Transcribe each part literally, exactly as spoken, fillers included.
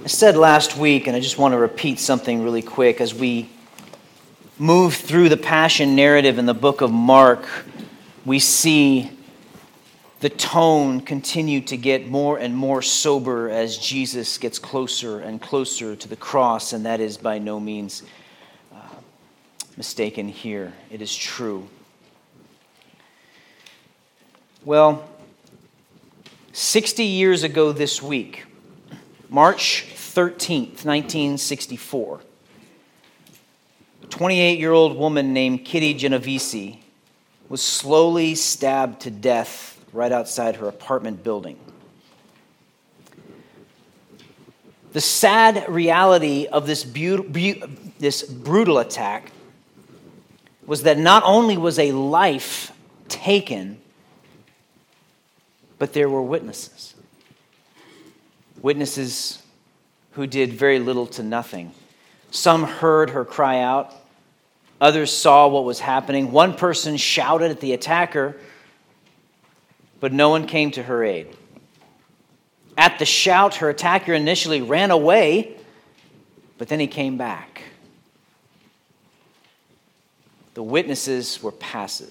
I said last week, and I just want to repeat something really quick, as we move through the Passion narrative in the book of Mark, we see the tone continue to get more and more sober as Jesus gets closer and closer to the cross, and that is by no means uh, mistaken here. It is true. Well, sixty years ago this week, March thirteenth, nineteen sixty-four, a twenty-eight-year-old woman named Kitty Genovese was slowly stabbed to death right outside her apartment building. The sad reality of this, be- be- this brutal attack was that not only was a life taken, but there were witnesses. Witnesses who did very little to nothing. Some heard her cry out. Others saw what was happening. One person shouted at the attacker, but no one came to her aid. At the shout, her attacker initially ran away, but then he came back. The witnesses were passive.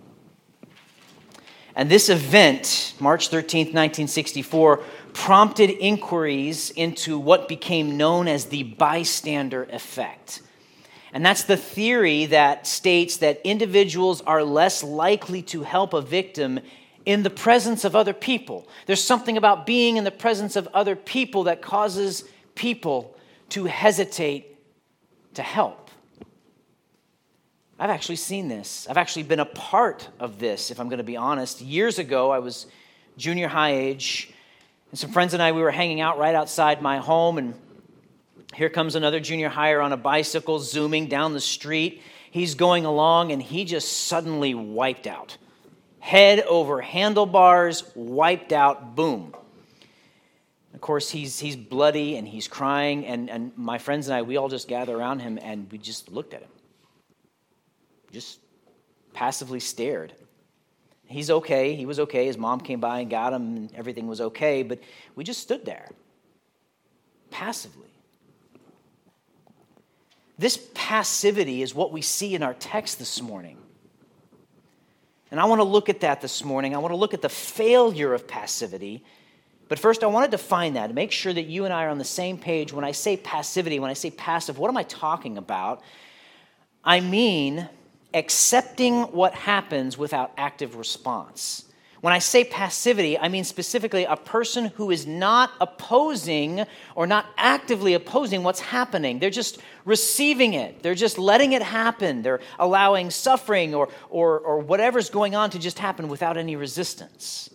And this event, March thirteenth, nineteen sixty-four, prompted inquiries into what became known as the bystander effect. And that's the theory that states that individuals are less likely to help a victim in the presence of other people. There's something about being in the presence of other people that causes people to hesitate to help. I've actually seen this. I've actually been a part of this, if I'm going to be honest. Years ago, I was junior high age, and some friends and I, we were hanging out right outside my home, and here comes another junior higher on a bicycle zooming down the street. He's going along, and he just suddenly wiped out. Head over handlebars, wiped out, boom. Of course, he's he's bloody, and he's crying, and, and my friends and I, we all just gather around him, and we just looked at him. Just passively stared. He's okay. He was okay. His mom came by and got him, and everything was okay, but we just stood there, passively. This passivity is what we see in our text this morning. And I want to look at that this morning. I want to look at the failure of passivity. But first, I want to define that and make sure that you and I are on the same page. When I say passivity, when I say passive, what am I talking about? I mean accepting what happens without active response. When I say passivity, I mean specifically a person who is not opposing or not actively opposing what's happening. They're just receiving it. They're just letting it happen. They're allowing suffering or, or, or whatever's going on to just happen without any resistance.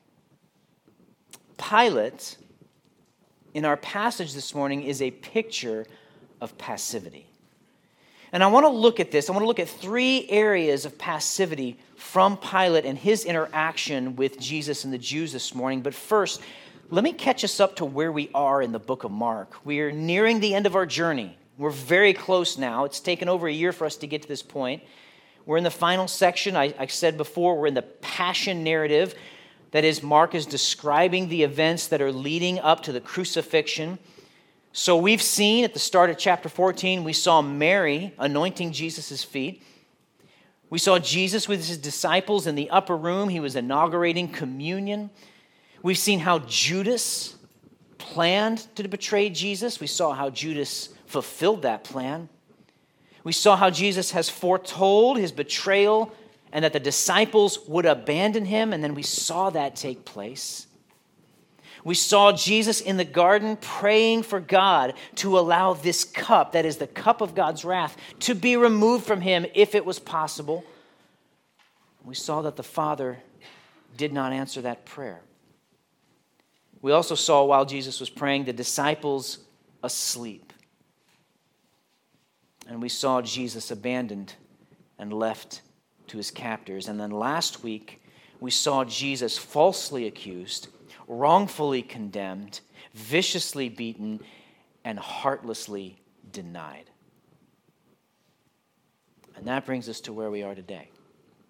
Pilate, in our passage this morning, is a picture of passivity. And I want to look at this. I want to look at three areas of passivity from Pilate and his interaction with Jesus and the Jews this morning. But first, let me catch us up to where we are in the book of Mark. We are nearing the end of our journey. We're very close now. It's taken over a year for us to get to this point. We're in the final section. I, I said before, we're in the Passion narrative. That is, Mark is describing the events that are leading up to the crucifixion. So we've seen at the start of chapter fourteen, we saw Mary anointing Jesus' feet. We saw Jesus with his disciples in the upper room. He was inaugurating communion. We've seen how Judas planned to betray Jesus. We saw how Judas fulfilled that plan. We saw how Jesus has foretold his betrayal and that the disciples would abandon him, and then we saw that take place. We saw Jesus in the garden praying for God to allow this cup, that is the cup of God's wrath, to be removed from him if it was possible. We saw that the Father did not answer that prayer. We also saw while Jesus was praying the disciples asleep. And we saw Jesus abandoned and left to his captors. And then last week, we saw Jesus falsely accused, wrongfully condemned, viciously beaten, and heartlessly denied. And that brings us to where we are today.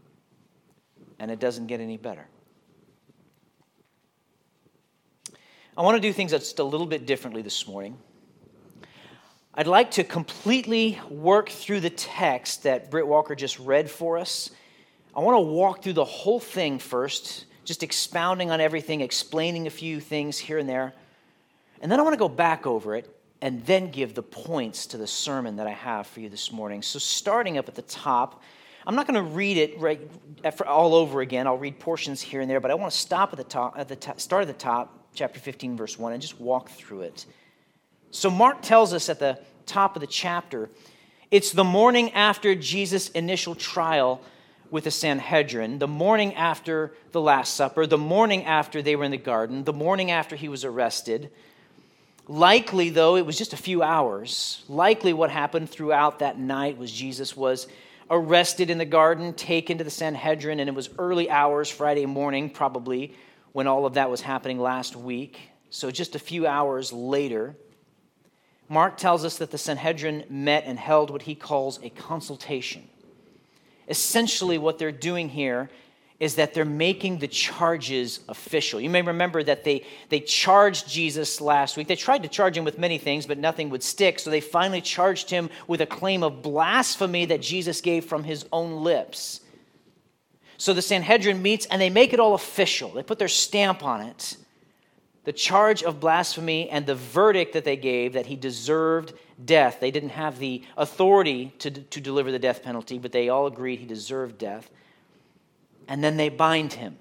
And it doesn't get any better. I want to do things just a little bit differently this morning. I'd like to completely work through the text that Britt Walker just read for us. I want to walk through the whole thing first, just expounding on everything, explaining a few things here and there. And then I want to go back over it and then give the points to the sermon that I have for you this morning. So starting up at the top, I'm not going to read it right all over again. I'll read portions here and there, but I want to stop at the top, at the top, start at the top, chapter fifteen, verse one, and just walk through it. So Mark tells us at the top of the chapter, it's the morning after Jesus' initial trial with the Sanhedrin, the morning after the Last Supper, the morning after they were in the garden, the morning after he was arrested. Likely, though, it was just a few hours. Likely what happened throughout that night was Jesus was arrested in the garden, taken to the Sanhedrin, and it was early hours, Friday morning probably, when all of that was happening last week. So just a few hours later, Mark tells us that the Sanhedrin met and held what he calls a consultation. Essentially, what they're doing here is that they're making the charges official. You may remember that they, they charged Jesus last week. They tried to charge him with many things, but nothing would stick. So they finally charged him with a claim of blasphemy that Jesus gave from his own lips. So the Sanhedrin meets and they make it all official. They put their stamp on it. The charge of blasphemy and the verdict that they gave that he deserved death. They didn't have the authority to, to deliver the death penalty, but they all agreed he deserved death. And then they bind him,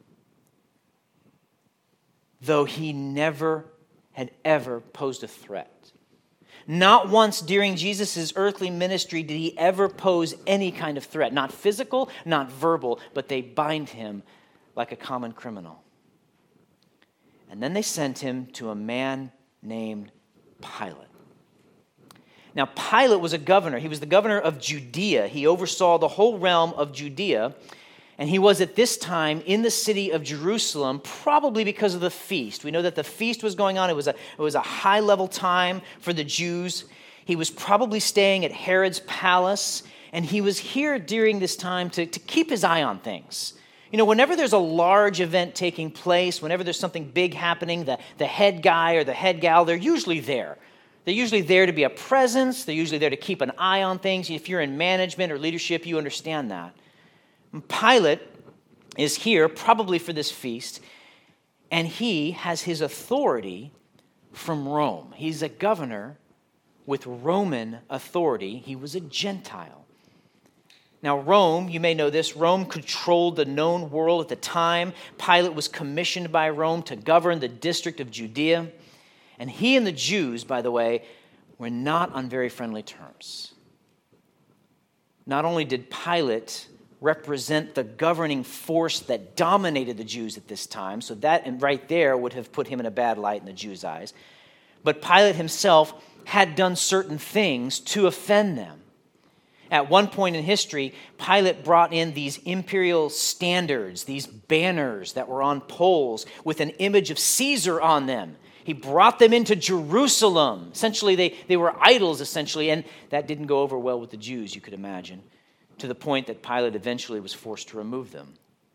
though he never had ever posed a threat. Not once during Jesus' earthly ministry did he ever pose any kind of threat. Not physical, not verbal, but they bind him like a common criminal. And then they sent him to a man named Pilate. Now, Pilate was a governor. He was the governor of Judea. He oversaw the whole realm of Judea. And he was at this time in the city of Jerusalem, probably because of the feast. We know that the feast was going on. It was a, it was a high-level time for the Jews. He was probably staying at Herod's palace. And he was here during this time to, to keep his eye on things. You know, whenever there's a large event taking place, whenever there's something big happening, the, the head guy or the head gal, they're usually there. They're usually there to be a presence. They're usually there to keep an eye on things. If you're in management or leadership, you understand that. Pilate is here probably for this feast, and he has his authority from Rome. He's a governor with Roman authority. He was a Gentile. Now, Rome, you may know this, Rome controlled the known world at the time. Pilate was commissioned by Rome to govern the district of Judea. And he and the Jews, by the way, were not on very friendly terms. Not only did Pilate represent the governing force that dominated the Jews at this time, so that right there would have put him in a bad light in the Jews' eyes, but Pilate himself had done certain things to offend them. At one point in history, Pilate brought in these imperial standards, these banners that were on poles with an image of Caesar on them. He brought them into Jerusalem. Essentially, they, they were idols, essentially, and that didn't go over well with the Jews, you could imagine, to the point that Pilate eventually was forced to remove them.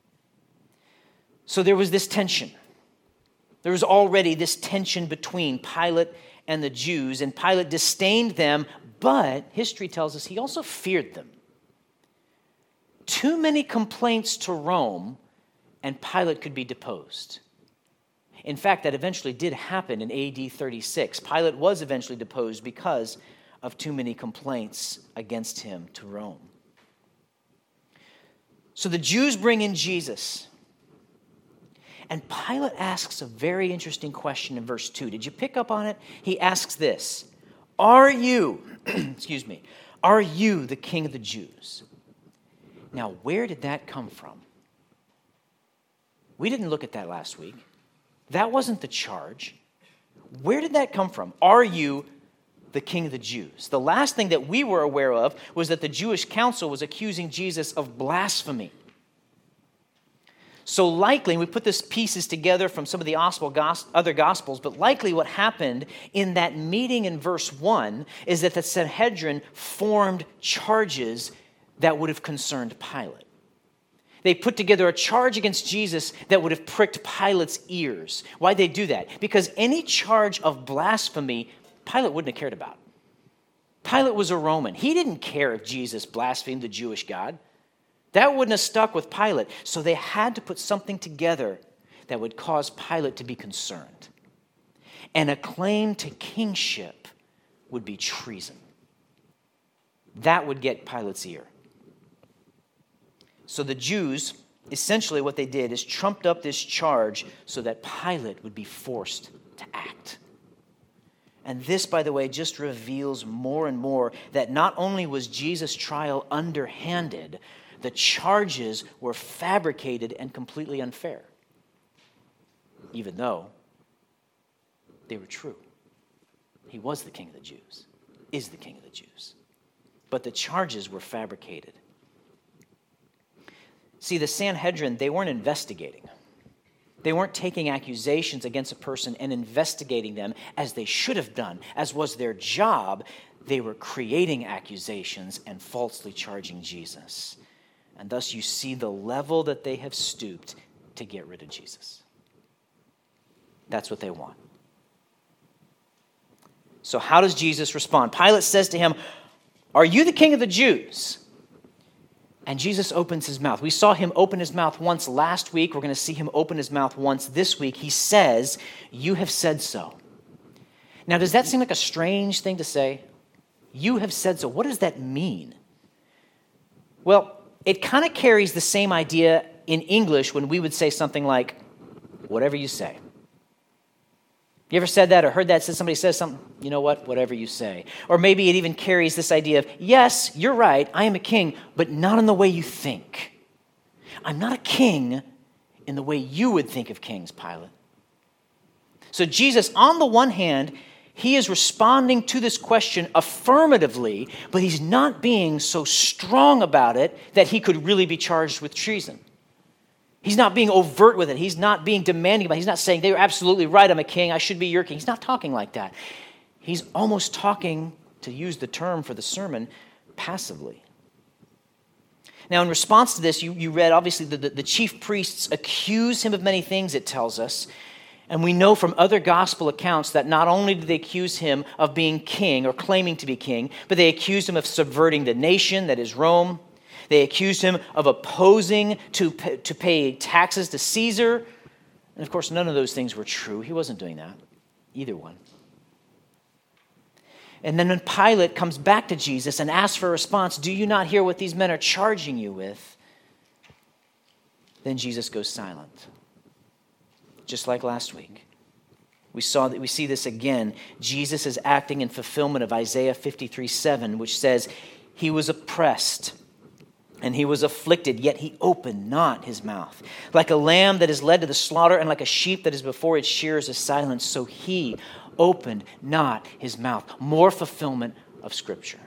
So there was this tension. There was already this tension between Pilate and the Jews, and Pilate disdained them, but history tells us he also feared them. Too many complaints to Rome, and Pilate could be deposed. In fact, that eventually did happen in A D thirty-six. Pilate was eventually deposed because of too many complaints against him to Rome. So the Jews bring in Jesus. And Pilate asks a very interesting question in verse two. Did you pick up on it? He asks this, Are you, excuse me, are you the king of the Jews? Now, where did that come from? We didn't look at that last week. That wasn't the charge. Where did that come from? Are you the king of the Jews? The last thing that we were aware of was that the Jewish council was accusing Jesus of blasphemy. So likely, we put these pieces together from some of the gospel, other gospels, but likely what happened in that meeting in verse one is that the Sanhedrin formed charges that would have concerned Pilate. They put together a charge against Jesus that would have pricked Pilate's ears. Why'd they do that? Because any charge of blasphemy, Pilate wouldn't have cared about. Pilate was a Roman. He didn't care if Jesus blasphemed the Jewish God. That wouldn't have stuck with Pilate. So they had to put something together that would cause Pilate to be concerned. And a claim to kingship would be treason. That would get Pilate's ear. So the Jews, essentially what they did is trumped up this charge so that Pilate would be forced to act. And this, by the way, just reveals more and more that not only was Jesus' trial underhanded, the charges were fabricated and completely unfair, even though they were true. He was the king of the Jews, is the king of the Jews. But the charges were fabricated. See, the Sanhedrin, they weren't investigating. They weren't taking accusations against a person and investigating them as they should have done, as was their job. They were creating accusations and falsely charging Jesus. And thus you see the level that they have stooped to get rid of Jesus. That's what they want. So how does Jesus respond? Pilate says to him, "Are you the king of the Jews?" And Jesus opens his mouth. We saw him open his mouth once last week. We're going to see him open his mouth once this week. He says, "You have said so." Now, does that seem like a strange thing to say? You have said so. What does that mean? Well, it kind of carries the same idea in English when we would say something like, "Whatever you say." You ever said that or heard that? Said somebody says something, you know what, whatever you say. Or maybe it even carries this idea of, yes, you're right, I am a king, but not in the way you think. I'm not a king in the way you would think of kings, Pilate. So Jesus, on the one hand, he is responding to this question affirmatively, but he's not being so strong about it that he could really be charged with treason. He's not being overt with it. He's not being demanding about it. He's not saying, they're absolutely right, I'm a king, I should be your king. He's not talking like that. He's almost talking, to use the term for the sermon, passively. Now, in response to this, you, you read, obviously, the, the, the chief priests accuse him of many things, it tells us. And we know from other gospel accounts that not only did they accuse him of being king or claiming to be king, but they accused him of subverting the nation, that is Rome. They accused him of opposing to, to pay taxes to Caesar. And of course, none of those things were true. He wasn't doing that, either one. And then when Pilate comes back to Jesus and asks for a response, "Do you not hear what these men are charging you with?" Then Jesus goes silent, just like last week. We saw that we see this again. Jesus is acting in fulfillment of Isaiah fifty-three seven, which says, "He was oppressed and he was afflicted, yet he opened not his mouth. Like a lamb that is led to the slaughter, and like a sheep that is before its shearers is silent, so he opened not his mouth." More fulfillment of Scripture.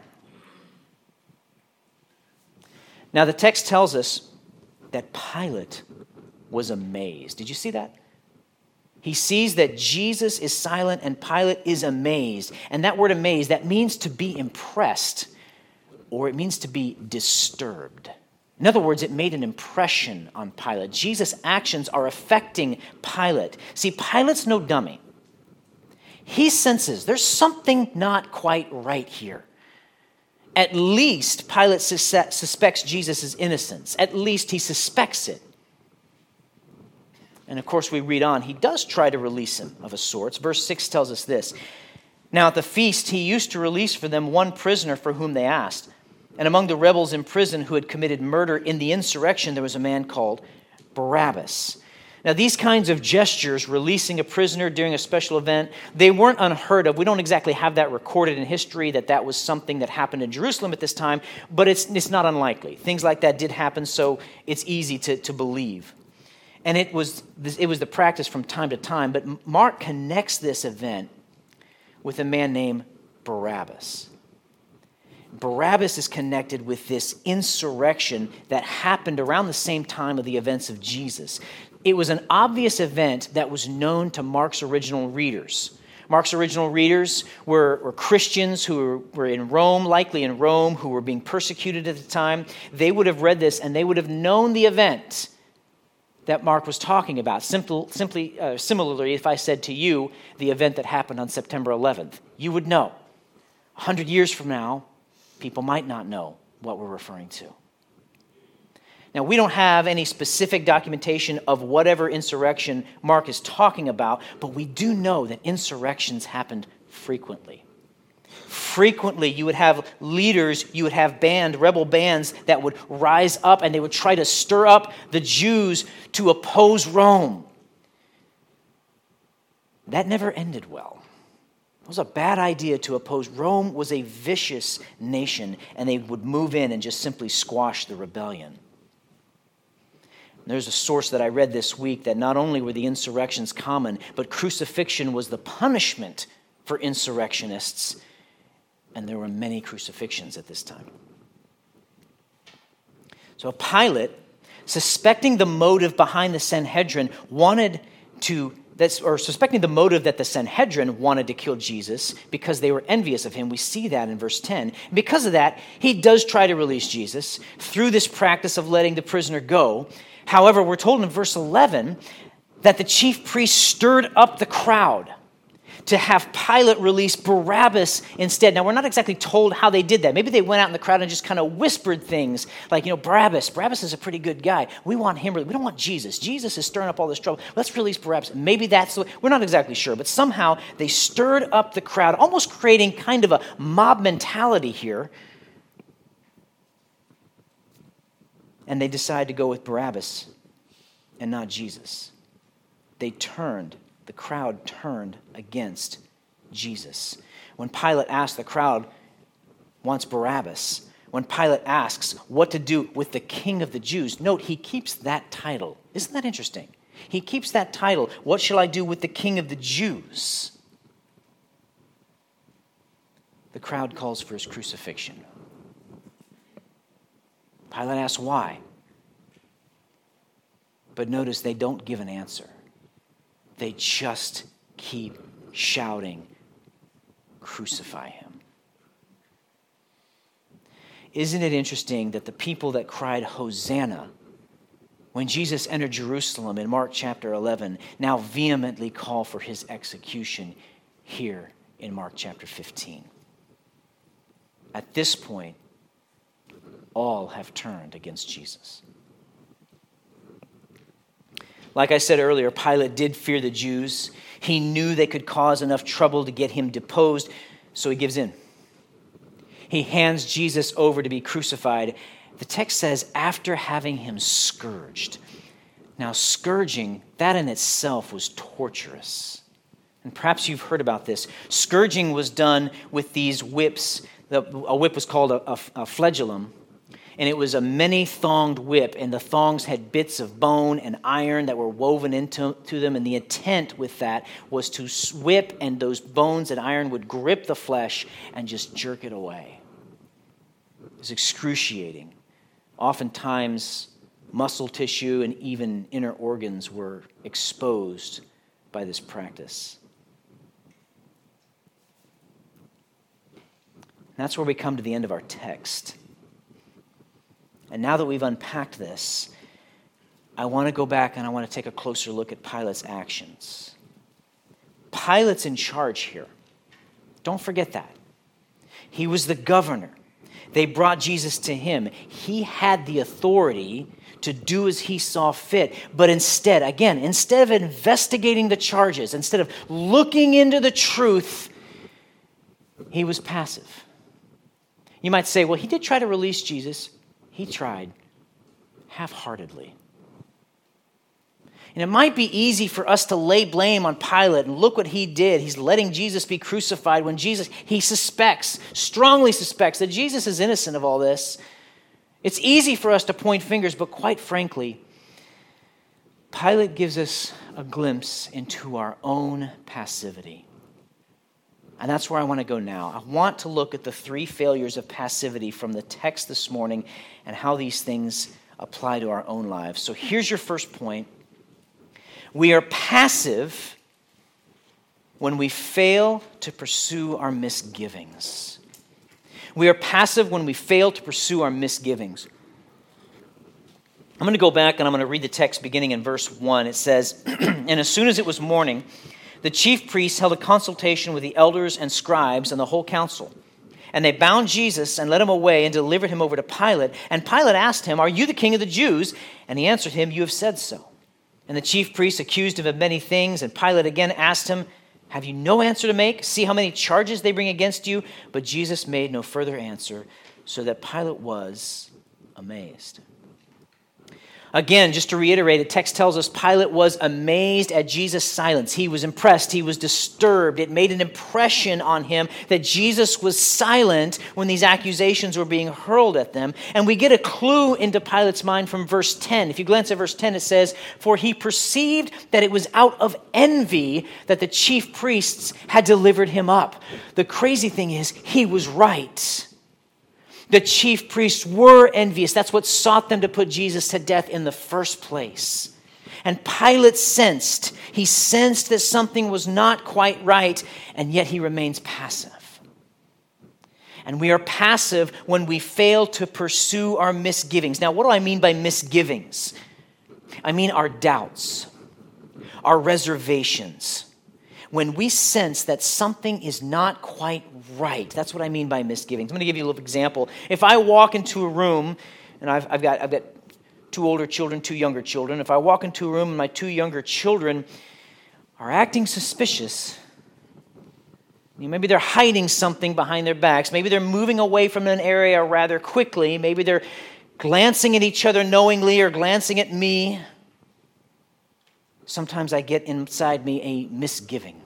Now the text tells us that Pilate was amazed. Did you see that? He sees that Jesus is silent and Pilate is amazed. And that word amazed, that means to be impressed, or it means to be disturbed. In other words, it made an impression on Pilate. Jesus' actions are affecting Pilate. See, Pilate's no dummy. He senses there's something not quite right here. At least Pilate sus- suspects Jesus' innocence. At least he suspects it. And of course, we read on. He does try to release him of a sort. Verse six tells us this. "Now at the feast, he used to release for them one prisoner for whom they asked. And among the rebels in prison who had committed murder in the insurrection, there was a man called Barabbas." Now, these kinds of gestures, releasing a prisoner during a special event, they weren't unheard of. We don't exactly have that recorded in history, that that was something that happened in Jerusalem at this time, but it's, it's not unlikely. Things like that did happen, so it's easy to, to believe. And it was, it was the practice from time to time, but Mark connects this event with a man named Barabbas. Barabbas is connected with this insurrection that happened around the same time of the events of Jesus. It was an obvious event that was known to Mark's original readers. Mark's original readers were, were Christians who were, were in Rome, likely in Rome, who were being persecuted at the time. They would have read this and they would have known the event that Mark was talking about. Simple, simply, uh, similarly, if I said to you the event that happened on September eleventh, you would know. A hundred years from now, people might not know what we're referring to. Now, we don't have any specific documentation of whatever insurrection Mark is talking about, but we do know that insurrections happened frequently. Frequently, you would have leaders, you would have band, rebel bands that would rise up and they would try to stir up the Jews to oppose Rome. That never ended well. It was a bad idea to oppose. Rome was a vicious nation, and they would move in and just simply squash the rebellion. There's a source that I read this week that not only were the insurrections common, but crucifixion was the punishment for insurrectionists, and there were many crucifixions at this time. So Pilate, suspecting the motive behind the Sanhedrin, wanted to, that's, or suspecting the motive that the Sanhedrin wanted to kill Jesus because they were envious of him. We see that in verse ten. Because of that, he does try to release Jesus through this practice of letting the prisoner go. However, we're told in verse eleven that the chief priests stirred up the crowd to have Pilate release Barabbas instead. Now, we're not exactly told how they did that. Maybe they went out in the crowd and just kind of whispered things like, you know, Barabbas. Barabbas is a pretty good guy. We want him. We don't want Jesus. Jesus is stirring up all this trouble. Let's release Barabbas. Maybe that's the way. We're not exactly sure. But somehow they stirred up the crowd, almost creating kind of a mob mentality here. And they decided to go with Barabbas and not Jesus. They turned, the crowd turned against Jesus. When Pilate asked, the crowd wants Barabbas. When Pilate asks what to do with the King of the Jews, note he keeps that title. Isn't that interesting? He keeps that title. What shall I do with the King of the Jews? The crowd calls for his crucifixion. Pilate asks why. But notice they don't give an answer. They just keep shouting, crucify him. Isn't it interesting that the people that cried Hosanna when Jesus entered Jerusalem in Mark chapter eleven now vehemently call for his execution here in Mark chapter fifteen? At this point, all have turned against Jesus. Like I said earlier, Pilate did fear the Jews. He knew they could cause enough trouble to get him deposed, so he gives in. He hands Jesus over to be crucified. The text says, after having him scourged. Now, scourging, that in itself was torturous. And perhaps you've heard about this. Scourging was done with these whips. A whip was called a, a, a flagellum. And it was a many-thonged whip, and the thongs had bits of bone and iron that were woven into to them, and the intent with that was to whip, and those bones and iron would grip the flesh and just jerk it away. It was excruciating. Oftentimes, muscle tissue and even inner organs were exposed by this practice. And that's where we come to the end of our text. And now that we've unpacked this, I want to go back and I want to take a closer look at Pilate's actions. Pilate's in charge here. Don't forget that. He was the governor. They brought Jesus to him. He had the authority to do as he saw fit. But instead, again, instead of investigating the charges, instead of looking into the truth, he was passive. You might say, well, he did try to release Jesus. He tried half-heartedly. And it might be easy for us to lay blame on Pilate and look what he did. He's letting Jesus be crucified when Jesus, he suspects, strongly suspects that Jesus is innocent of all this. It's easy for us to point fingers, but quite frankly, Pilate gives us a glimpse into our own passivity. And that's where I want to go now. I want to look at the three failures of passivity from the text this morning and how these things apply to our own lives. So here's your first point. We are passive when we fail to pursue our misgivings. We are passive when we fail to pursue our misgivings. I'm going to go back and I'm going to read the text beginning in verse one. It says, "And as soon as it was morning, the chief priests held a consultation with the elders and scribes and the whole council. And they bound Jesus and led him away and delivered him over to Pilate. And Pilate asked him, 'Are you the king of the Jews?' And he answered him, 'You have said so.' And the chief priests accused him of many things. And Pilate again asked him, 'Have you no answer to make? See how many charges they bring against you?' But Jesus made no further answer, so that Pilate was amazed." Again, just to reiterate, the text tells us Pilate was amazed at Jesus' silence. He was impressed. He was disturbed. It made an impression on him that Jesus was silent when these accusations were being hurled at them. And we get a clue into Pilate's mind from verse ten. If you glance at verse ten, it says, "For he perceived that it was out of envy that the chief priests had delivered him up." The crazy thing is, he was right. The chief priests were envious. That's what sought them to put Jesus to death in the first place. And Pilate sensed, he sensed that something was not quite right, and yet he remains passive. And we are passive when we fail to pursue our misgivings. Now, what do I mean by misgivings? I mean our doubts, our reservations. When we sense that something is not quite right, that's what I mean by misgivings. I'm going to give you a little example. If I walk into a room, and I've, I've got I've got two older children, two younger children. If I walk into a room and my two younger children are acting suspicious, you know, maybe they're hiding something behind their backs. Maybe they're moving away from an area rather quickly. Maybe they're glancing at each other knowingly or glancing at me. Sometimes I get inside me a misgiving.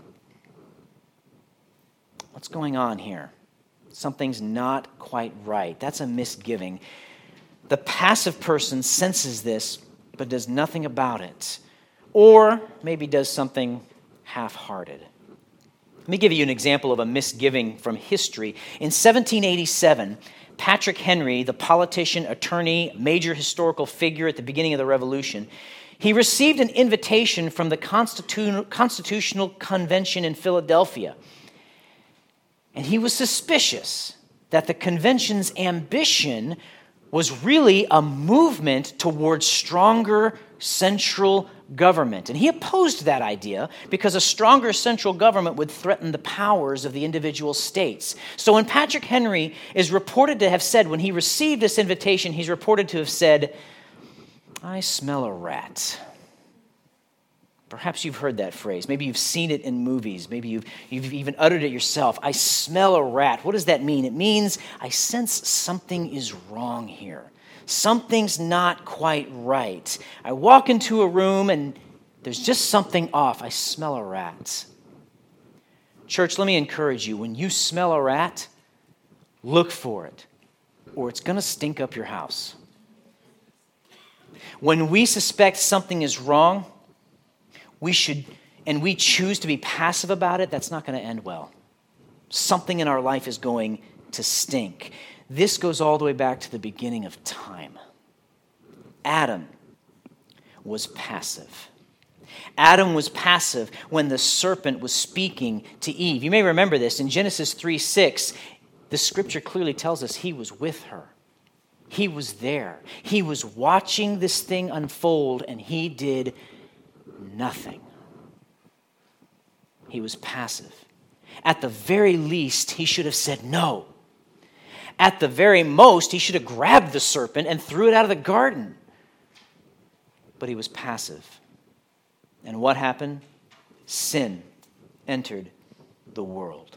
What's going on here? Something's not quite right. That's a misgiving. The passive person senses this, but does nothing about it. Or maybe does something half-hearted. Let me give you an example of a misgiving from history. In seventeen eighty-seven, Patrick Henry, the politician, attorney, major historical figure at the beginning of the Revolution, he received an invitation from the Constitu- Constitutional Convention in Philadelphia. And he was suspicious that the convention's ambition was really a movement towards stronger central government. And he opposed that idea because a stronger central government would threaten the powers of the individual states. So when Patrick Henry is reported to have said, when he received this invitation, he's reported to have said, "I smell a rat." Perhaps you've heard that phrase. Maybe you've seen it in movies. Maybe you've, you've even uttered it yourself. "I smell a rat." What does that mean? It means I sense something is wrong here. Something's not quite right. I walk into a room and there's just something off. I smell a rat. Church, let me encourage you. When you smell a rat, look for it, or it's going to stink up your house. When we suspect something is wrong, we should, and we choose to be passive about it, that's not going to end well. Something in our life is going to stink. This goes all the way back to the beginning of time. Adam was passive. Adam was passive when the serpent was speaking to Eve. You may remember this. In Genesis three six, the scripture clearly tells us he was with her. He was there. He was watching this thing unfold, and he did nothing. He was passive. At the very least, he should have said no. At the very most, he should have grabbed the serpent and threw it out of the garden. But he was passive. And what happened? Sin entered the world.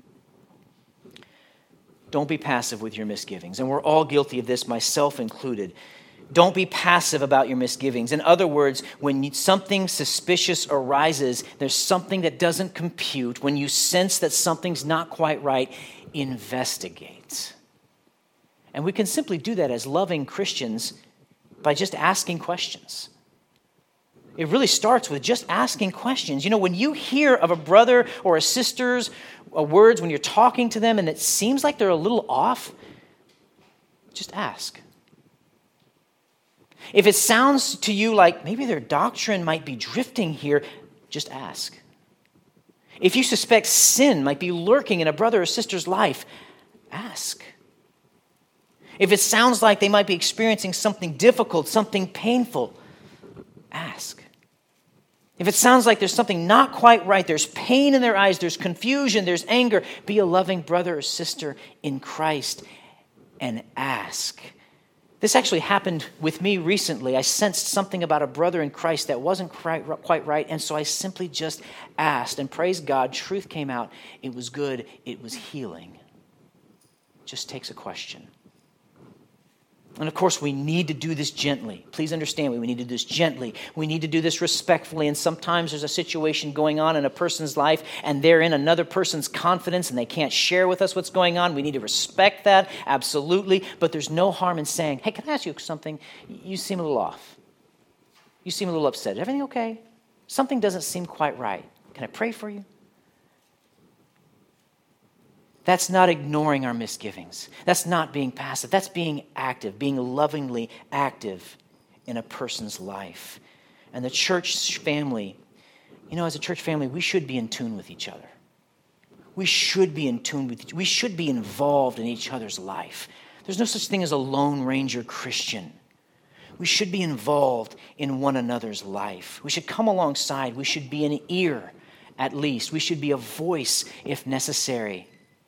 Don't be passive with your misgivings. And we're all guilty of this, myself included. Don't be passive about your misgivings. In other words, when something suspicious arises, there's something that doesn't compute. When you sense that something's not quite right, investigate. And we can simply do that as loving Christians by just asking questions. It really starts with just asking questions. You know, when you hear of a brother or a sister's words, when you're talking to them and it seems like they're a little off, just ask. If it sounds to you like maybe their doctrine might be drifting here, just ask. If you suspect sin might be lurking in a brother or sister's life, ask. If it sounds like they might be experiencing something difficult, something painful, ask. If it sounds like there's something not quite right, there's pain in their eyes, there's confusion, there's anger, be a loving brother or sister in Christ and ask. This actually happened with me recently. I sensed something about a brother in Christ that wasn't quite right, and so I simply just asked. And praise God, truth came out. It was good. It was healing. It just takes a question. And of course, we need to do this gently. Please understand me. We need to do this gently. We need to do this respectfully. And sometimes there's a situation going on in a person's life, and they're in another person's confidence, and they can't share with us what's going on. We need to respect that, absolutely. But there's no harm in saying, hey, can I ask you something? You seem a little off. You seem a little upset. Is everything okay? Something doesn't seem quite right. Can I pray for you? That's not ignoring our misgivings. That's not being passive. That's being active, being lovingly active in a person's life. And the church family, you know, as a church family, we should be in tune with each other. We should be in tune with each other. We should be involved in each other's life. There's no such thing as a Lone Ranger Christian. We should be involved in one another's life. We should come alongside. We should be an ear, at least. We should be a voice if necessary.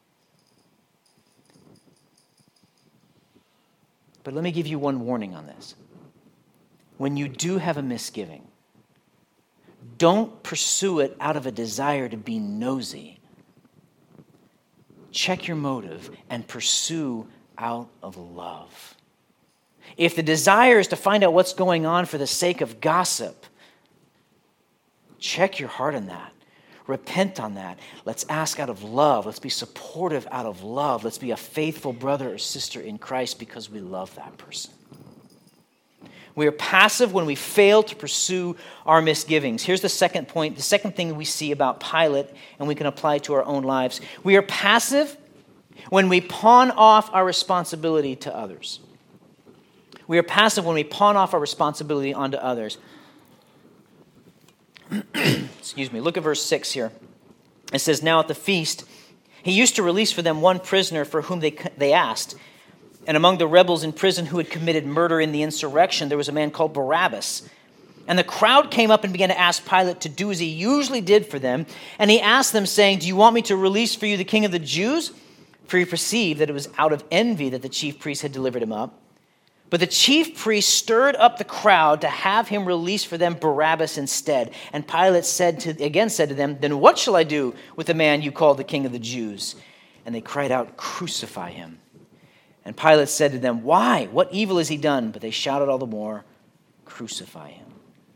But let me give you one warning on this. When you do have a misgiving, don't pursue it out of a desire to be nosy. Check your motive and pursue out of love. If the desire is to find out what's going on for the sake of gossip, check your heart on that. Repent on that. Let's ask out of love. Let's be supportive out of love. Let's be a faithful brother or sister in Christ because we love that person. We are passive when we fail to pursue our misgivings. Here's the second point, the second thing we see about Pilate, and we can apply to our own lives. We are passive when we pawn off our responsibility to others. We are passive when we pawn off our responsibility onto others. Excuse me. Look at verse six here. It says, now at the feast, he used to release for them one prisoner for whom they, they asked. And among the rebels in prison who had committed murder in the insurrection, there was a man called Barabbas. And the crowd came up and began to ask Pilate to do as he usually did for them. And he asked them, saying, do you want me to release for you the king of the Jews? For he perceived that it was out of envy that the chief priests had delivered him up. But the chief priests stirred up the crowd to have him release for them Barabbas instead. And Pilate said to, again said to them, then what shall I do with the man you call the king of the Jews? And they cried out, crucify him. And Pilate said to them, why? What evil has he done? But they shouted all the more, crucify him.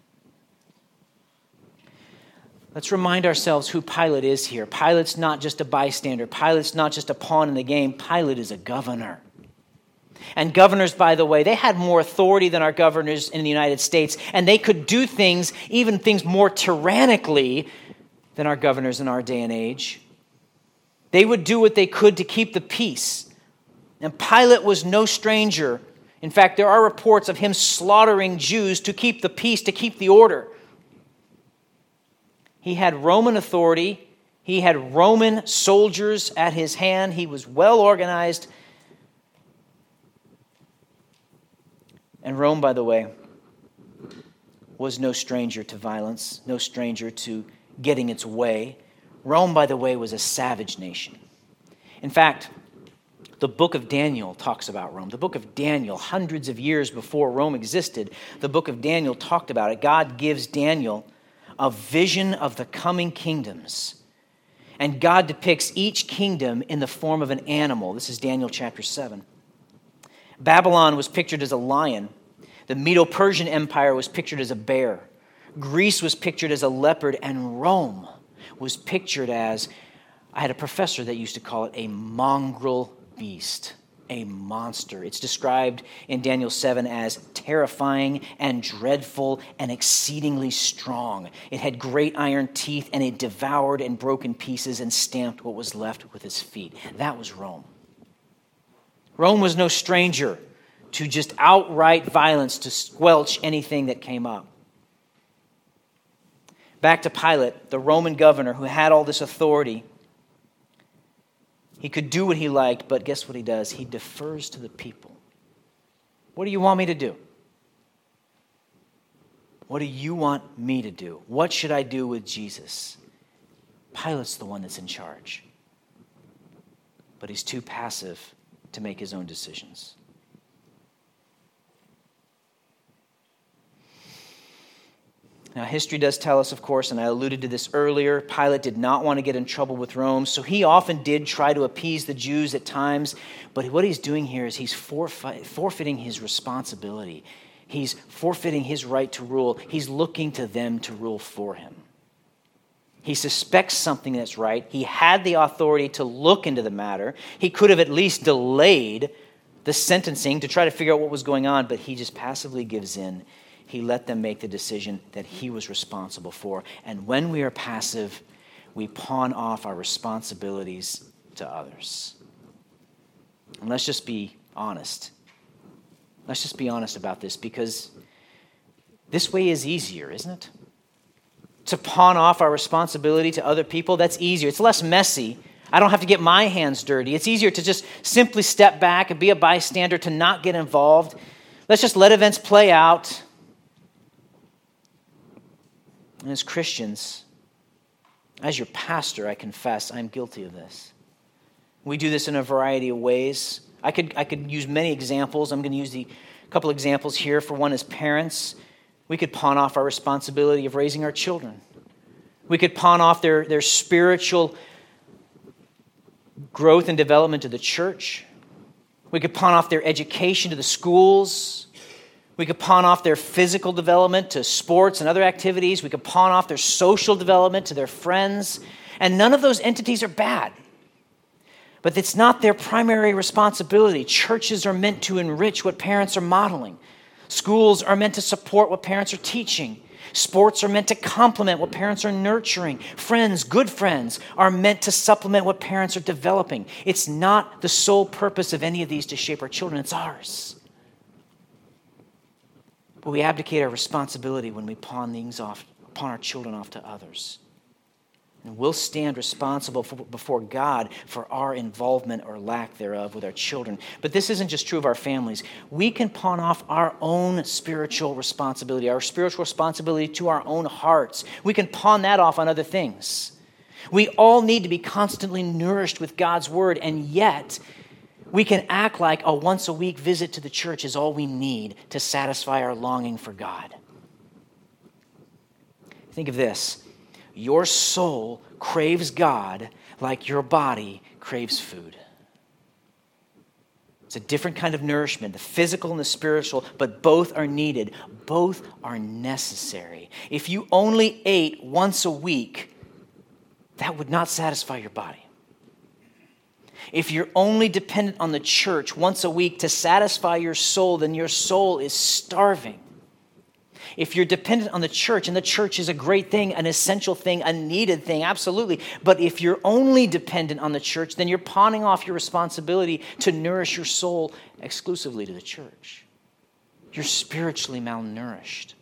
Let's remind ourselves who Pilate is here. Pilate's not just a bystander. Pilate's not just a pawn in the game. Pilate is a governor. And governors, by the way, they had more authority than our governors in the United States, and they could do things, even things more tyrannically than our governors in our day and age. They would do what they could to keep the peace. And Pilate was no stranger. In fact, there are reports of him slaughtering Jews to keep the peace, to keep the order. He had Roman authority. He had Roman soldiers at his hand. He was well organized. And Rome, by the way, was no stranger to violence, no stranger to getting its way. Rome, by the way, was a savage nation. In fact, the book of Daniel talks about Rome. The book of Daniel, hundreds of years before Rome existed, the book of Daniel talked about it. God gives Daniel a vision of the coming kingdoms. And God depicts each kingdom in the form of an animal. This is Daniel chapter seven. Babylon was pictured as a lion. The Medo-Persian Empire was pictured as a bear. Greece was pictured as a leopard. And Rome was pictured as, I had a professor that used to call it a mongrel beast, a monster. It's described in Daniel seven as terrifying and dreadful and exceedingly strong. It had great iron teeth, and it devoured and broke in pieces and stamped what was left with its feet. That was Rome. Rome was no stranger to just outright violence to squelch anything that came up. Back to Pilate, the Roman governor who had all this authority. He could do what he liked, but guess what he does? He defers to the people. What do you want me to do? What do you want me to do? What should I do with Jesus? Pilate's the one that's in charge. But he's too passive to make his own decisions. Now, history does tell us, of course, and I alluded to this earlier, Pilate did not want to get in trouble with Rome, so he often did try to appease the Jews at times, but what he's doing here is he's forfeit, forfeiting his responsibility. He's forfeiting his right to rule. He's looking to them to rule for him. He suspects something that's right. He had the authority to look into the matter. He could have at least delayed the sentencing to try to figure out what was going on, but he just passively gives in. He let them make the decision that he was responsible for. And when we are passive, we pawn off our responsibilities to others. And let's just be honest. Let's just be honest about this, because this way is easier, isn't it? To pawn off our responsibility to other people, that's easier. It's less messy. I don't have to get my hands dirty. It's easier to just simply step back and be a bystander, to not get involved. Let's just let events play out. And as Christians, as your pastor, I confess I'm guilty of this. We do this in a variety of ways. I could I could use many examples. I'm going to use the couple examples here. For one, as parents, we could pawn off our responsibility of raising our children. We could pawn off their, their spiritual growth and development to the church. We could pawn off their education to the schools. We could pawn off their physical development to sports and other activities. We could pawn off their social development to their friends. And none of those entities are bad. But it's not their primary responsibility. Churches are meant to enrich what parents are modeling. Schools are meant to support what parents are teaching. Sports are meant to complement what parents are nurturing. Friends, good friends, are meant to supplement what parents are developing. It's not the sole purpose of any of these to shape our children. It's ours. But we abdicate our responsibility when we pawn things off, pawn our children off to others. And we'll stand responsible for, before God for our involvement or lack thereof with our children. But this isn't just true of our families. We can pawn off our own spiritual responsibility, our spiritual responsibility to our own hearts. We can pawn that off on other things. We all need to be constantly nourished with God's word, and yet we can act like a once-a-week visit to the church is all we need to satisfy our longing for God. Think of this. Your soul craves God like your body craves food. It's a different kind of nourishment, the physical and the spiritual, but both are needed. Both are necessary. If you only ate once a week, that would not satisfy your body. If you're only dependent on the church once a week to satisfy your soul, then your soul is starving. If you're dependent on the church, and the church is a great thing, an essential thing, a needed thing, absolutely. But if you're only dependent on the church, then you're pawning off your responsibility to nourish your soul exclusively to the church. You're spiritually malnourished.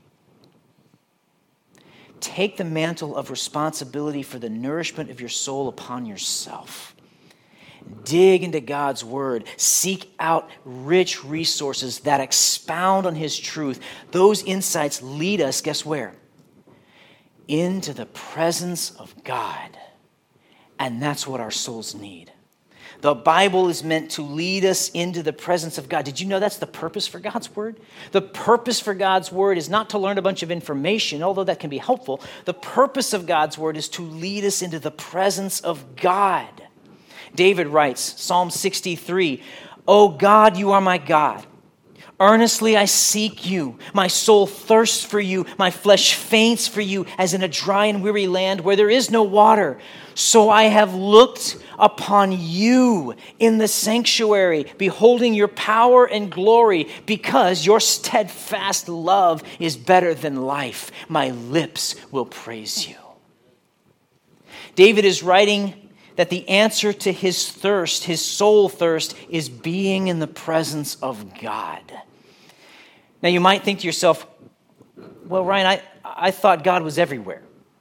Take the mantle of responsibility for the nourishment of your soul upon yourself. Dig into God's word. Seek out rich resources that expound on his truth. Those insights lead us, guess where? Into the presence of God. And that's what our souls need. The Bible is meant to lead us into the presence of God. Did you know that's the purpose for God's word? The purpose for God's word is not to learn a bunch of information, although that can be helpful. The purpose of God's word is to lead us into the presence of God. David writes, Psalm sixty-three, "O God, you are my God. Earnestly I seek you. My soul thirsts for you. My flesh faints for you, as in a dry and weary land where there is no water. So I have looked upon you in the sanctuary, beholding your power and glory, because your steadfast love is better than life. My lips will praise you." David is writing that the answer to his thirst, his soul thirst, is being in the presence of God. Now you might think to yourself, well, Ryan, I, I thought God was everywhere.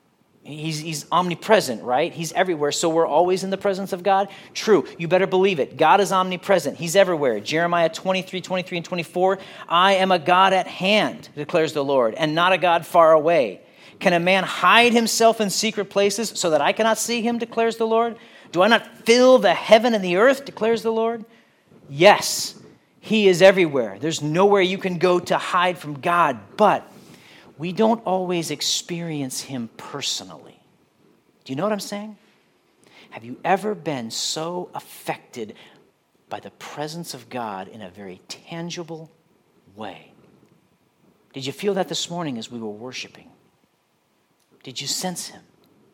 He's, he's omnipresent, right? He's everywhere, so we're always in the presence of God? True. You better believe it. God is omnipresent. He's everywhere. Jeremiah twenty-three, twenty-three, and twenty-four, I am a God at hand, declares the Lord, and not a God far away. Can a man hide himself in secret places so that I cannot see him, declares the Lord? Do I not fill the heaven and the earth, declares the Lord? Yes, he is everywhere. There's nowhere you can go to hide from God, but we don't always experience him personally. Do you know what I'm saying? Have you ever been so affected by the presence of God in a very tangible way? Did you feel that this morning as we were worshiping? Did you sense him?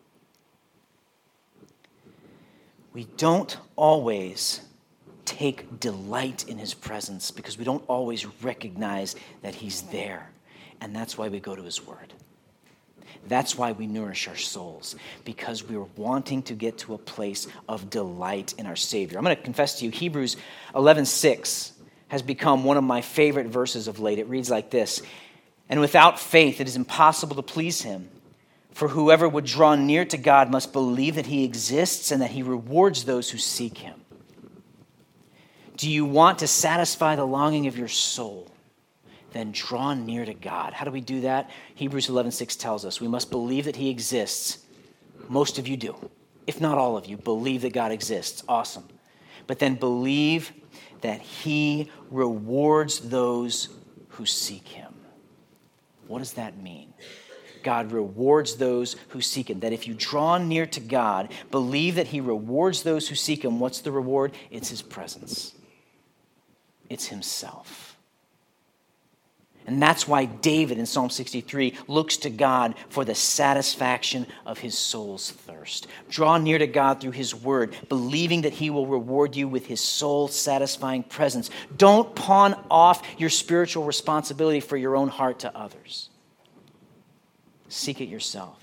We don't always take delight in his presence because we don't always recognize that he's there. And that's why we go to his word. That's why we nourish our souls, because we're wanting to get to a place of delight in our Savior. I'm going to confess to you, Hebrews eleven six has become one of my favorite verses of late. It reads like this, and without faith it is impossible to please him. For whoever would draw near to God must believe that he exists and that he rewards those who seek him. Do you want to satisfy the longing of your soul? Then draw near to God. How do we do that? Hebrews eleven six tells us we must believe that he exists. Most of you do. If not all of you, believe that God exists. Awesome. But then believe that he rewards those who seek him. What does that mean? God rewards those who seek him. That if you draw near to God, believe that he rewards those who seek him. What's the reward? It's his presence. It's himself. And that's why David in Psalm sixty-three looks to God for the satisfaction of his soul's thirst. Draw near to God through his word, believing that he will reward you with his soul-satisfying presence. Don't pawn off your spiritual responsibility for your own heart to others. Seek it yourself.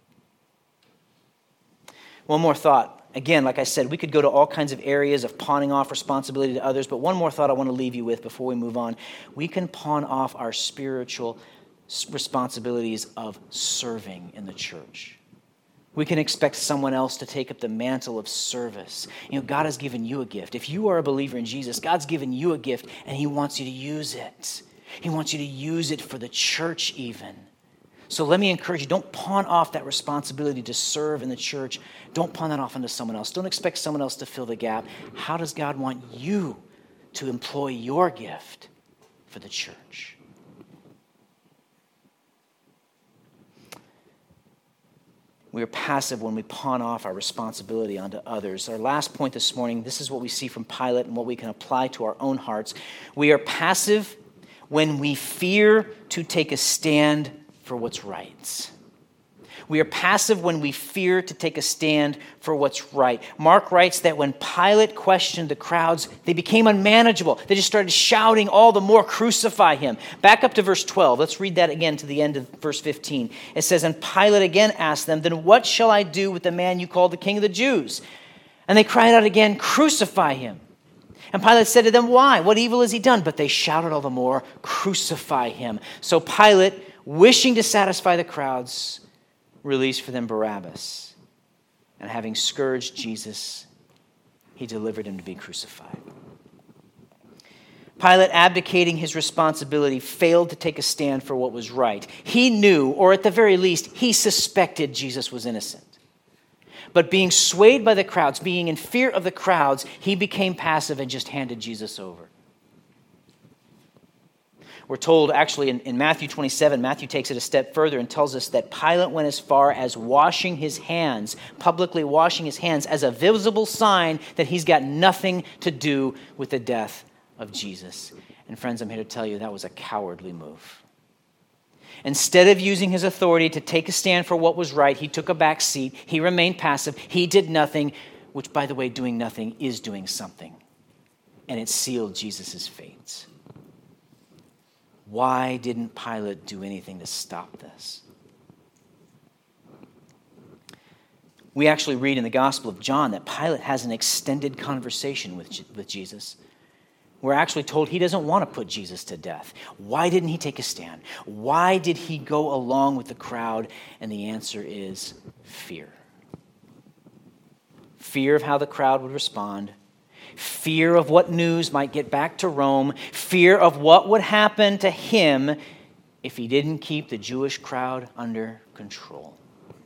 One more thought. Again, like I said, we could go to all kinds of areas of pawning off responsibility to others, but one more thought I want to leave you with before we move on. We can pawn off our spiritual responsibilities of serving in the church. We can expect someone else to take up the mantle of service. You know, God has given you a gift. If you are a believer in Jesus, God's given you a gift, and he wants you to use it. He wants you to use it for the church even. So let me encourage you, don't pawn off that responsibility to serve in the church. Don't pawn that off onto someone else. Don't expect someone else to fill the gap. How does God want you to employ your gift for the church? We are passive when we pawn off our responsibility onto others. Our last point this morning, this is what we see from Pilate and what we can apply to our own hearts. We are passive when we fear to take a stand for what's right. We are passive when we fear to take a stand for what's right. Mark writes that when Pilate questioned the crowds, they became unmanageable. They just started shouting all the more, crucify him. Back up to verse twelve. Let's read that again to the end of verse fifteen. It says, and Pilate again asked them, then what shall I do with the man you call the King of the Jews? And they cried out again, crucify him. And Pilate said to them, why? What evil has he done? But they shouted all the more, crucify him. So Pilate, wishing to satisfy the crowds, released for them Barabbas. And having scourged Jesus, he delivered him to be crucified. Pilate, abdicating his responsibility, failed to take a stand for what was right. He knew, or at the very least, he suspected Jesus was innocent. But being swayed by the crowds, being in fear of the crowds, he became passive and just handed Jesus over. We're told, actually, in, in Matthew twenty-seven, Matthew takes it a step further and tells us that Pilate went as far as washing his hands, publicly washing his hands as a visible sign that he's got nothing to do with the death of Jesus. And friends, I'm here to tell you that was a cowardly move. Instead of using his authority to take a stand for what was right, he took a back seat. He remained passive. He did nothing, which, by the way, doing nothing is doing something. And it sealed Jesus' fate. Why didn't Pilate do anything to stop this? We actually read in the Gospel of John that Pilate has an extended conversation with, with Jesus. we're actually told he doesn't want to put Jesus to death. Why didn't he take a stand? Why did he go along with the crowd? And the answer is fear. Fear of how the crowd would respond. Fear of what news might get back to Rome. Fear of what would happen to him if he didn't keep the Jewish crowd under control.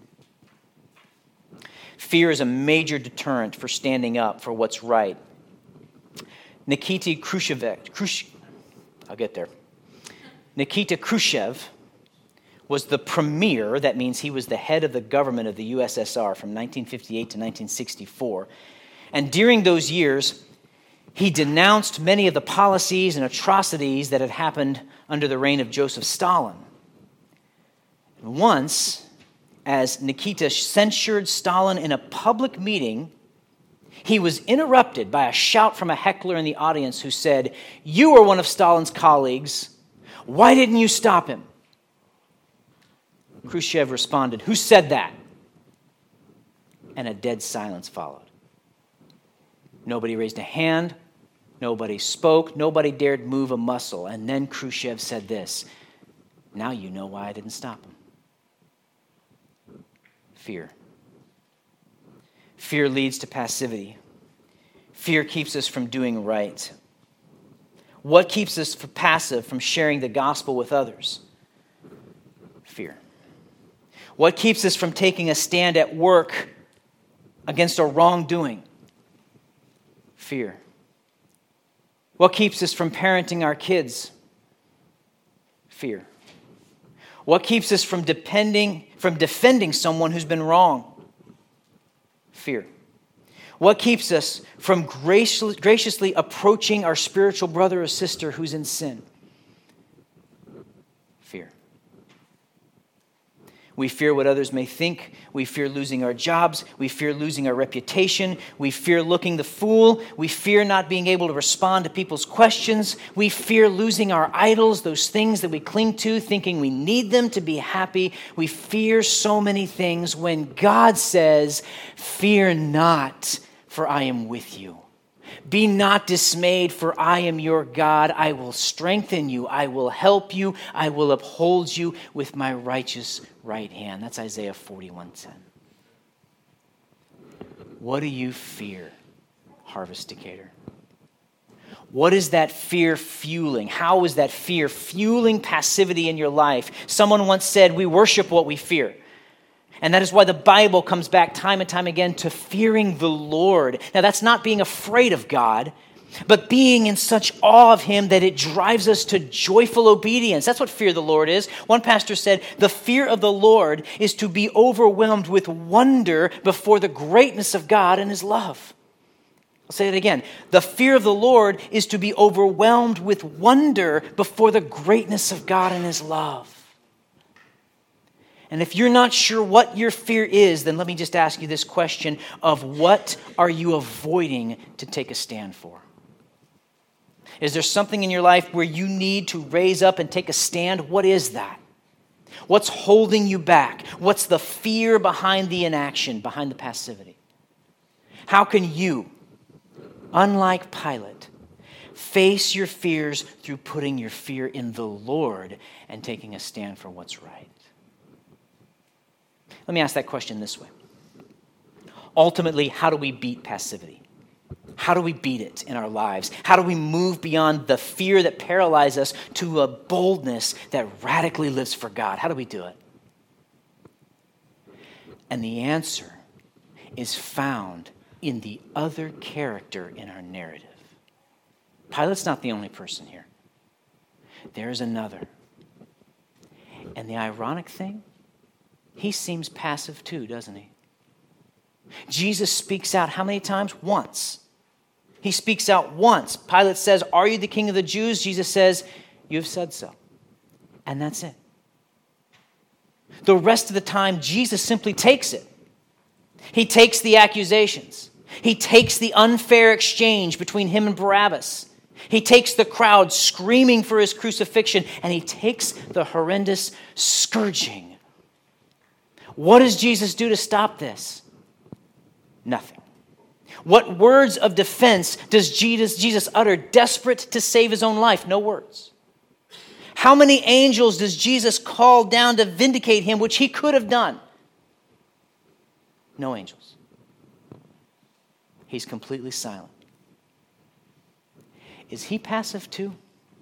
Fear is a major deterrent for standing up for what's right. Nikita Khrushchev, Khrush, I'll get there. Nikita Khrushchev was the premier, that means he was the head of the government of the U S S R from nineteen fifty-eight to nineteen sixty-four. And during those years, he denounced many of the policies and atrocities that had happened under the reign of Joseph Stalin. And once, as Nikita censured Stalin in a public meeting, he was interrupted by a shout from a heckler in the audience who said, "You are one of Stalin's colleagues. Why didn't you stop him?" Khrushchev responded, "Who said that?" And a dead silence followed. Nobody raised a hand. Nobody spoke. Nobody dared move a muscle. And then Khrushchev said this, "Now you know why I didn't stop him." Fear. Fear leads to passivity. Fear keeps us from doing right. What keeps us passive from sharing the gospel with others? Fear. What keeps us from taking a stand at work against a wrongdoing? Fear. What keeps us from parenting our kids? Fear. What keeps us from depending, from defending someone who's been wrong? Fear. What keeps us from graciously, graciously approaching our spiritual brother or sister who's in sin? Fear. We fear what others may think. We fear losing our jobs. We fear losing our reputation. We fear looking the fool. We fear not being able to respond to people's questions. We fear losing our idols, those things that we cling to, thinking we need them to be happy. We fear so many things when God says, "Fear not, for I am with you. Be not dismayed, for I am your God. I will strengthen you. I will help you. I will uphold you with my righteous right hand." That's Isaiah forty-one ten. What do you fear, Harvest Decatur? What is that fear fueling? How is that fear fueling passivity in your life? Someone once said, "We worship what we fear." And that is why the Bible comes back time and time again to fearing the Lord. Now, that's not being afraid of God, but being in such awe of him that it drives us to joyful obedience. That's what fear of the Lord is. One pastor said, the fear of the Lord is to be overwhelmed with wonder before the greatness of God and his love. I'll say it again. The fear of the Lord is to be overwhelmed with wonder before the greatness of God and his love. And if you're not sure what your fear is, then let me just ask you this question of what are you avoiding to take a stand for? Is there something in your life where you need to raise up and take a stand? What is that? What's holding you back? What's the fear behind the inaction, behind the passivity? How can you, unlike Pilate, face your fears through putting your fear in the Lord and taking a stand for what's right? Let me ask that question this way. Ultimately, how do we beat passivity? How do we beat it in our lives? How do we move beyond the fear that paralyzes us to a boldness that radically lives for God? How do we do it? And the answer is found in the other character in our narrative. Pilate's not the only person here. There's another. And the ironic thing, he seems passive too, doesn't he? Jesus speaks out how many times? Once. He speaks out once. Pilate says, "Are you the king of the Jews?" Jesus says, "You have said so." And that's it. The rest of the time, Jesus simply takes it. He takes the accusations. He takes the unfair exchange between him and Barabbas. He takes the crowd screaming for his crucifixion, and he takes the horrendous scourging. What does Jesus do to stop this? Nothing. What words of defense does Jesus, Jesus utter, desperate to save his own life? No words. How many angels does Jesus call down to vindicate him, which he could have done? No angels. He's completely silent. Is he passive too?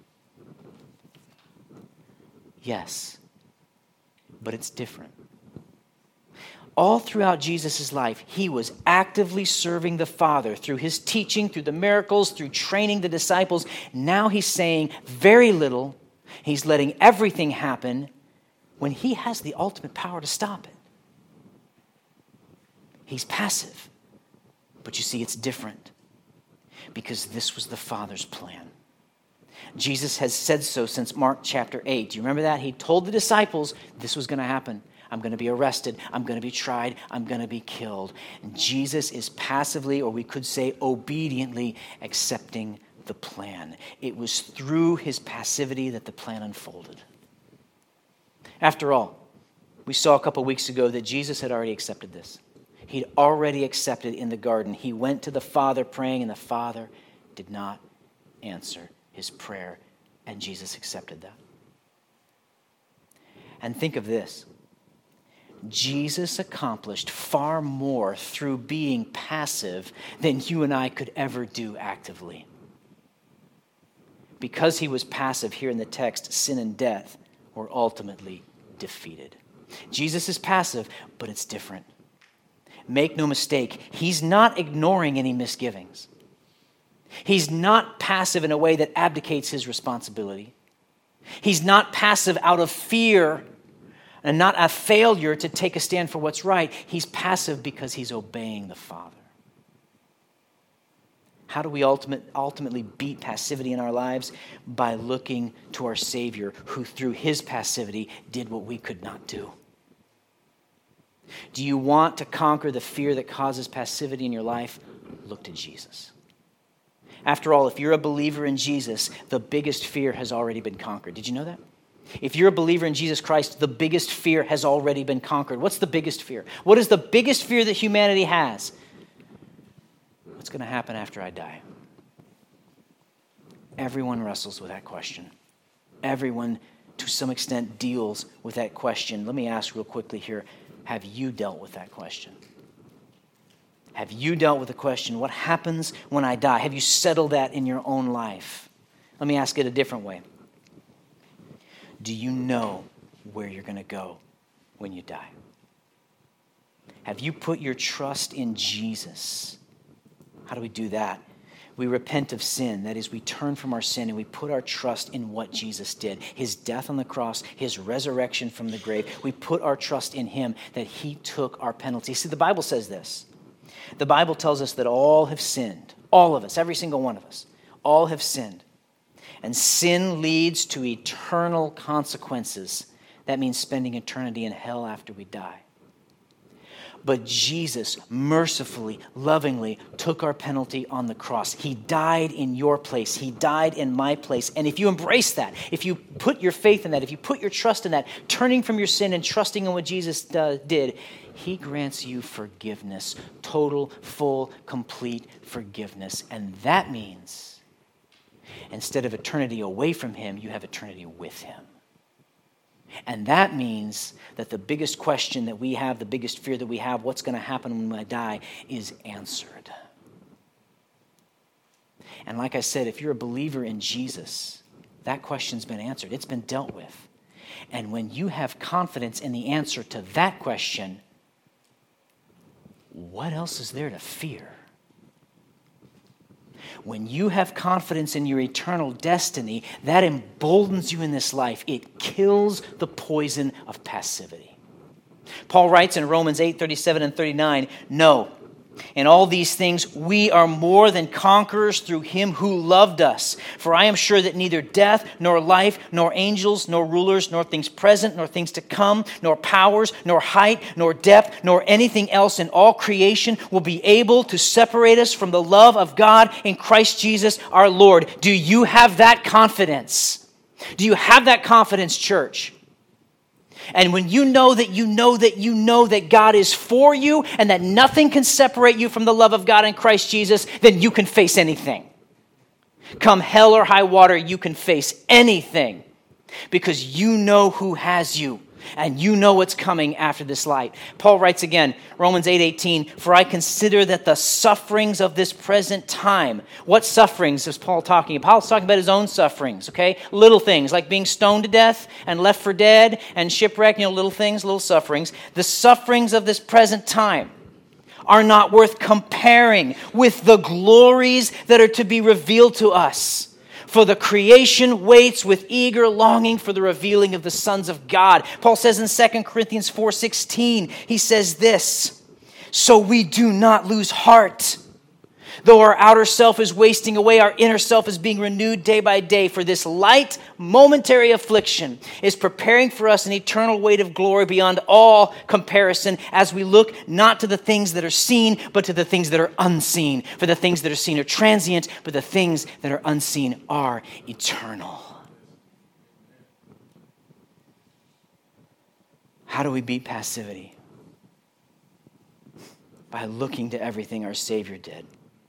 Yes, but it's different. All throughout Jesus' life, he was actively serving the Father through his teaching, through the miracles, through training the disciples. Now he's saying very little. He's letting everything happen when he has the ultimate power to stop it. He's passive. But you see, it's different because this was the Father's plan. Jesus has said so since Mark chapter eight. Do you remember that? He told the disciples this was going to happen. I'm going to be arrested. I'm going to be tried. I'm going to be killed. And Jesus is passively, or we could say obediently, accepting the plan. It was through his passivity that the plan unfolded. After all, we saw a couple weeks ago that Jesus had already accepted this. He'd already accepted in the garden. He went to the Father praying, and the Father did not answer his prayer, and Jesus accepted that. And think of this. Jesus accomplished far more through being passive than you and I could ever do actively. Because he was passive here in the text, sin and death were ultimately defeated. Jesus is passive, but it's different. Make no mistake, he's not ignoring any misgivings. He's not passive in a way that abdicates his responsibility. He's not passive out of fear and not a failure to take a stand for what's right. He's passive because he's obeying the Father. How do we ultimate, ultimately beat passivity in our lives? By looking to our Savior, who through his passivity did what we could not do. Do you want to conquer the fear that causes passivity in your life? Look to Jesus. After all, if you're a believer in Jesus, the biggest fear has already been conquered. Did you know that? If you're a believer in Jesus Christ, the biggest fear has already been conquered. What's the biggest fear? What is the biggest fear that humanity has? What's going to happen after I die? Everyone wrestles with that question. Everyone, to some extent, deals with that question. Let me ask real quickly here, have you dealt with that question? Have you dealt with the question, what happens when I die? Have you settled that in your own life? Let me ask it a different way. Do you know where you're going to go when you die? Have you put your trust in Jesus? How do we do that? We repent of sin. That is, we turn from our sin and we put our trust in what Jesus did. His death on the cross, his resurrection from the grave. We put our trust in him, that he took our penalty. See, the Bible says this. The Bible tells us that all have sinned. All of us, every single one of us. All have sinned. And sin leads to eternal consequences. That means spending eternity in hell after we die. But Jesus mercifully, lovingly took our penalty on the cross. He died in your place. He died in my place. And if you embrace that, if you put your faith in that, if you put your trust in that, turning from your sin and trusting in what Jesus uh, did, he grants you forgiveness, total, full, complete forgiveness. And that means instead of eternity away from him, you have eternity with him. And that means that the biggest question that we have, the biggest fear that we have, what's going to happen when I die, is answered. And like I said, if you're a believer in Jesus, that question's been answered. It's been dealt with. And when you have confidence in the answer to that question, what else is there to fear? When you have confidence in your eternal destiny, that emboldens you in this life. It kills the poison of passivity. Paul writes in Romans eight, thirty-seven and thirty-nine, "No, in all these things we are more than conquerors through him who loved us. For I am sure that neither death, nor life, nor angels, nor rulers, nor things present, nor things to come, nor powers, nor height, nor depth, nor anything else in all creation will be able to separate us from the love of God in Christ Jesus our Lord." Do you have that confidence? Do you have that confidence, church? And when you know that you know that you know that God is for you and that nothing can separate you from the love of God in Christ Jesus, then you can face anything. Come hell or high water, you can face anything because you know who has you and you know what's coming after this light. Paul writes again, Romans eight eighteen, for I consider that the sufferings of this present time. What sufferings is Paul talking about? Paul's talking about his own sufferings, okay? Little things like being stoned to death and left for dead and shipwrecked, you know, little things, little sufferings. The sufferings of this present time are not worth comparing with the glories that are to be revealed to us. For the creation waits with eager longing for the revealing of the sons of God. Paul says in Second Corinthians four sixteen, he says this, so we do not lose heart. Though our outer self is wasting away, our inner self is being renewed day by day. For this light, momentary affliction is preparing for us an eternal weight of glory beyond all comparison as we look not to the things that are seen, but to the things that are unseen. For the things that are seen are transient, but the things that are unseen are eternal. How do we beat passivity? By looking to everything our Savior did.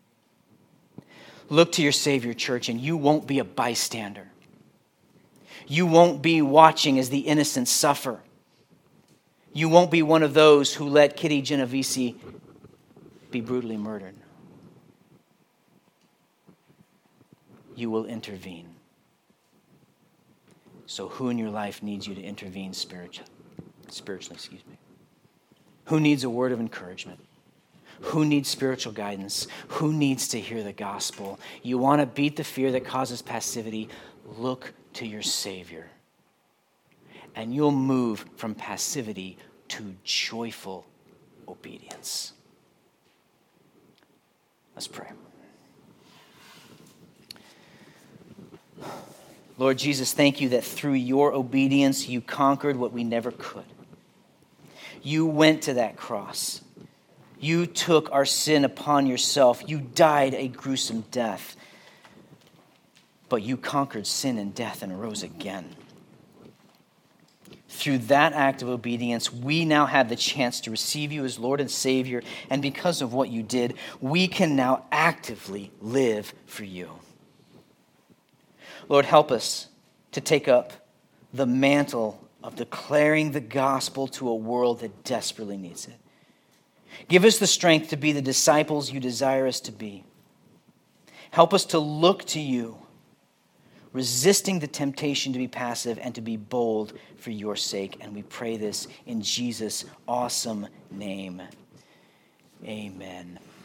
Look to your Savior, church, and you won't be a bystander. You won't be watching as the innocent suffer. You won't be one of those who let Kitty Genovese be brutally murdered. You will intervene. So who in your life needs you to intervene spiritually? Spiritually, excuse me. Who needs a word of encouragement? Who needs spiritual guidance? Who needs to hear the gospel? You want to beat the fear that causes passivity? Look to your Savior. And you'll move from passivity to joyful obedience. Let's pray. Lord Jesus, thank you that through your obedience you conquered what we never could. You went to that cross. You took our sin upon yourself. You died a gruesome death. But you conquered sin and death and rose again. Through that act of obedience, we now have the chance to receive you as Lord and Savior. And because of what you did, we can now actively live for you. Lord, help us to take up the mantle of declaring the gospel to a world that desperately needs it. Give us the strength to be the disciples you desire us to be. Help us to look to you, resisting the temptation to be passive and to be bold for your sake. And we pray this in Jesus' awesome name. Amen.